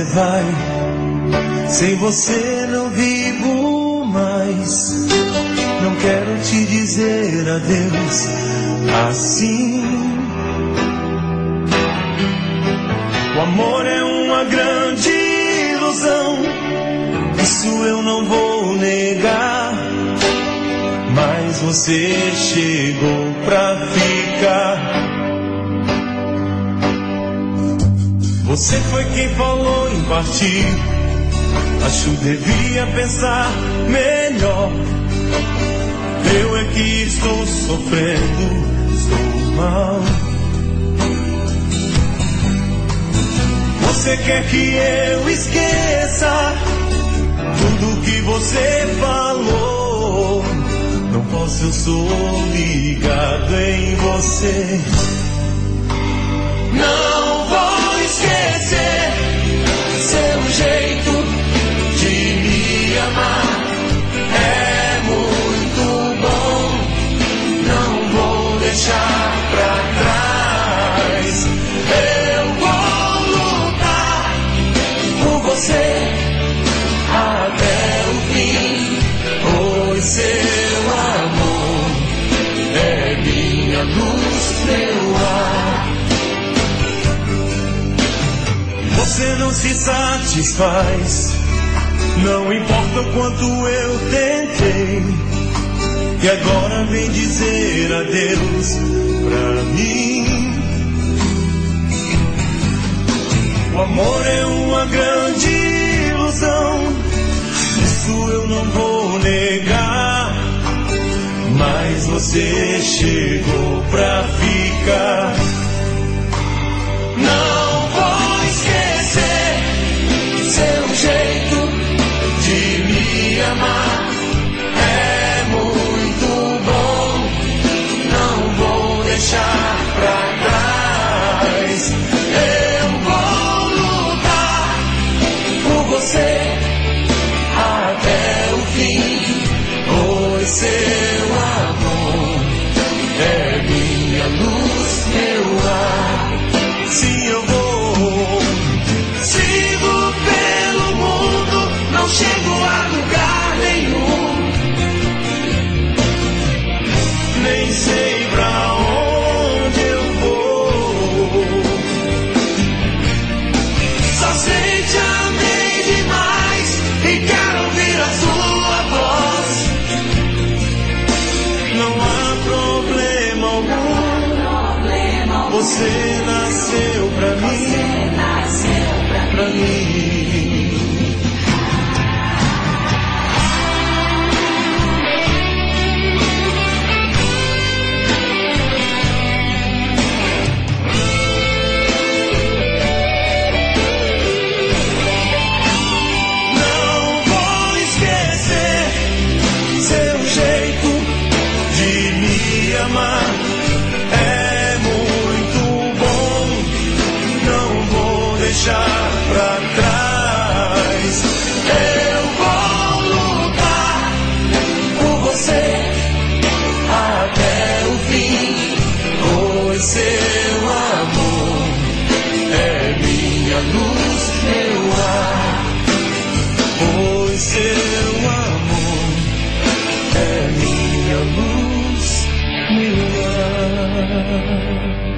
vai. Sem você não vivo mais. Não quero te dizer adeus assim. O amor é uma grande ilusão, isso eu não vou negar. Mas você chegou pra ficar. Você foi quem falou em partir. Acho que devia pensar melhor. Eu é que estou sofrendo, estou mal. Você quer que eu esqueça tudo que você falou. Não posso, eu sou ligado em você. Não vou esquecer seu jeito de me amar. É muito bom. Não vou deixar pra trás. Eu vou lutar por você até o fim. Pois seu amor é minha luz, meu ar. Você não se satisfaz, não importa o quanto eu tentei. E agora vem dizer adeus pra mim. O amor é uma grande ilusão, isso eu não vou negar. Mas você chegou pra ficar. Não vou esquecer seu jeito de me amar. É muito bom. Não vou deixar pra trás. Eu vou lutar por você até o fim. Pois seu amor é minha luz, meu ar. Sim, eu vou. Sigo pelo mundo, não chego a lugar nenhum. Nem sei pra onde eu vou. Só sei te amei demais e quero ouvir a sua voz. Não há problema algum. Você nasceu pra mim. Pra mim. Não vou esquecer seu jeito de me amar. É muito bom. Não vou deixar pra trás. Eu vou lutar por você até o fim. Pois seu amor é minha luz, meu ar. Pois seu amor é minha luz, meu ar.